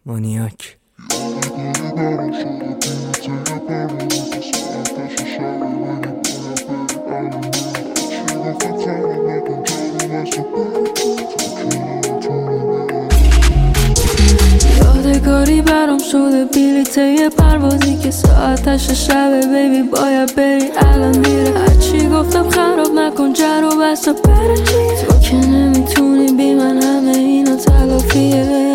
مانیاک. یادگاری برام شده بلیت یه پروازی که ساعتش شبه بیبی باید بری الان میره. هرچی گفتم خراب نکن جر و بس و بره تو که نمیتونی بی من همه اینا تلافیه.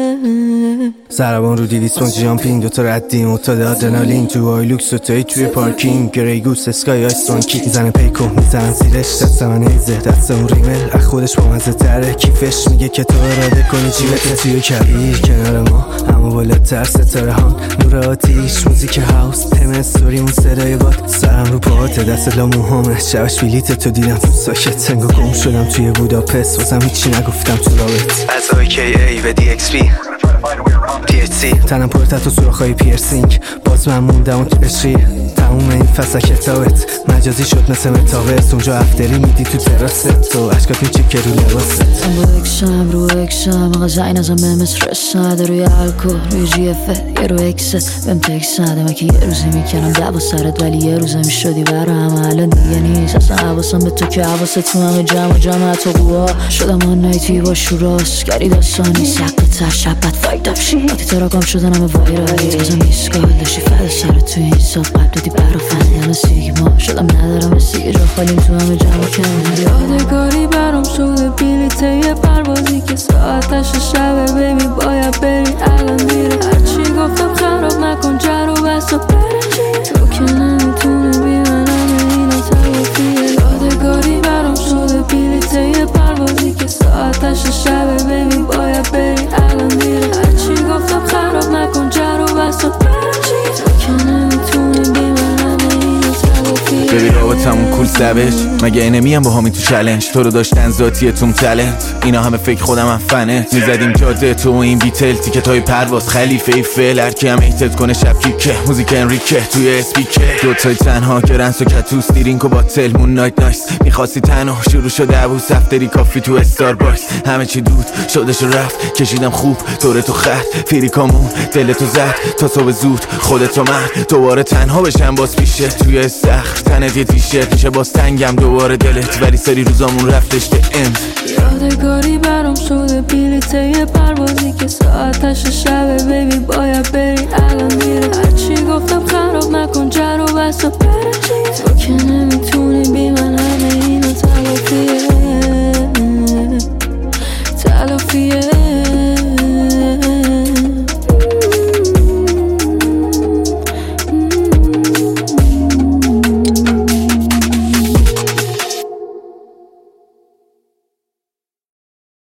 سربان رو دیدی سپونج جامپینگ دوتا ردیم افتاده آدرنالین تو آیلوکس دوتایی توی پارکینگ گریگوس اسکای آیستونکی میزنه پیکو میزنم زیرش دست من ایزه دست اون ریمل از خودش با مزه تره کیفش میگه که تو اراده کنی جیبت توی کبیر کنار ما اما بالاتر ستاره هان نور آتیش موزیک هاوس تم استوری اون صدای باد سرم رو پاهات دست لاموهامه شبش بلیت تو دیدم تو ساکت تنگو گم شدم توی بوداپست واسم هیچی نگفتم تو رابط از AKA و DXP THC تنم پر تحت و سوراخ‌های پیرسینگ باز من موندم اون تو عشقی تموم این فصل کتابت مجازی شد مثل متاورس اونجا افتری میدی تو تراست تو عشقات میچکه رو لباست رو اکشم آقا زین ازم به مصر رسنده روی الکل روی جی افت یه رو اکست بهم تکس نده من که یه روزی میکنم دعوا سرت ولی یه روزه میشدی برام الان دیگه نیست اصلا حواسم به تو که حواست تو همه جمع تو قوا شدم آن نایتی با شوراس گری داستانی سقه تر شبت فایت اپ شی وقتی تراکم شدن همه وایرالی بازم ایسکال داشتی فل سرت توی این صاف قبل دادی برافن همه سیگما شدم ندارم سیگه جا خالیم تو همه جمع کن یادگاری برام شده بلیت یه پروازی که ساعتش شبه بیبی باید بری الان میره هرچی گفتم خراب نکن جر و بس و بره تو که نمیتونی بی من همه اینا تلافیه یادگاری برام شده بلیت یه پروازی که ساعتش شبه بیبی باید بری الان میره هرچی گفتم خراب نکن جر و بس و بره تو که نمیتونی بی من همه اینا تلافیه ببی رابطمون کول سبش مگه اینمیم با همی تو چلنج تو رو داشتن ذاتیتون تلنت اینا همه فکر خودم هم فنه میزدیم جاده تو این بیتل تیکت های پرواز خلیفه ای فعل هرکی هم ایتت کنه شب کیکه موزیک انریکه توی اسپیکر دوتای تنها که رنس و کتوس دیرینک و باتل مون نایت نایس میخواستی تنها شروع شده عبوس افتری کافی تو استار باکس همه چی دود شدش و رفت کشیدم خوب طوره تو خط فیریکامون دلتو زد تا صبح زود خودتو من دوباره تنها بشم باز پیشه توی سخت تنت یه تیشرت میشه باز تنگم دوباره دلت ولی سری روزامون رفتش به اند یادگاری برام شده بلیت یه پروازی که ساعتش شبه بیبی باید بری الان میره هرچی گفتم خراب نکن جر و بس و بره